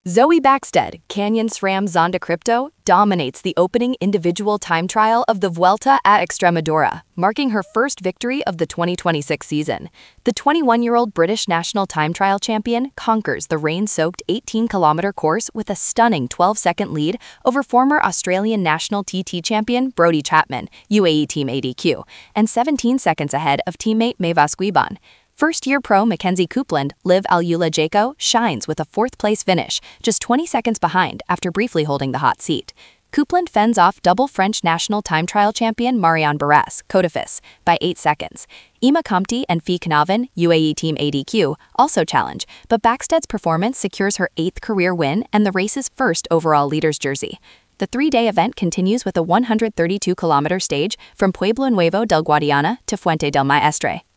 Zoe Baxted, Canyon SRAM Zonda Crypto, dominates the opening individual time trial of the Vuelta a Extremadura, marking her first victory of the 2026 season. The 21-year-old British national time trial champion conquers the rain-soaked 18-kilometer course with a stunning 12-second lead over former Australian national TT champion Brodie Chapman, UAE Team ADQ, and 17 seconds ahead of teammate Maeva Squiban. First-year pro Mackenzie Coupland, Liv Alula Jaco, shines with a fourth-place finish, just 20 seconds behind after briefly holding the hot seat. Coupland fends off double French national time trial champion Marianne Barras, Codefis, by 8 seconds. Emma Compte and Fee Knaven, UAE Team ADQ, also challenge, but Baxted's performance secures her 8th career win and the race's first overall leader's jersey. The three-day event continues with a 132-kilometer stage from Pueblo Nuevo del Guadiana to Fuente del Maestre.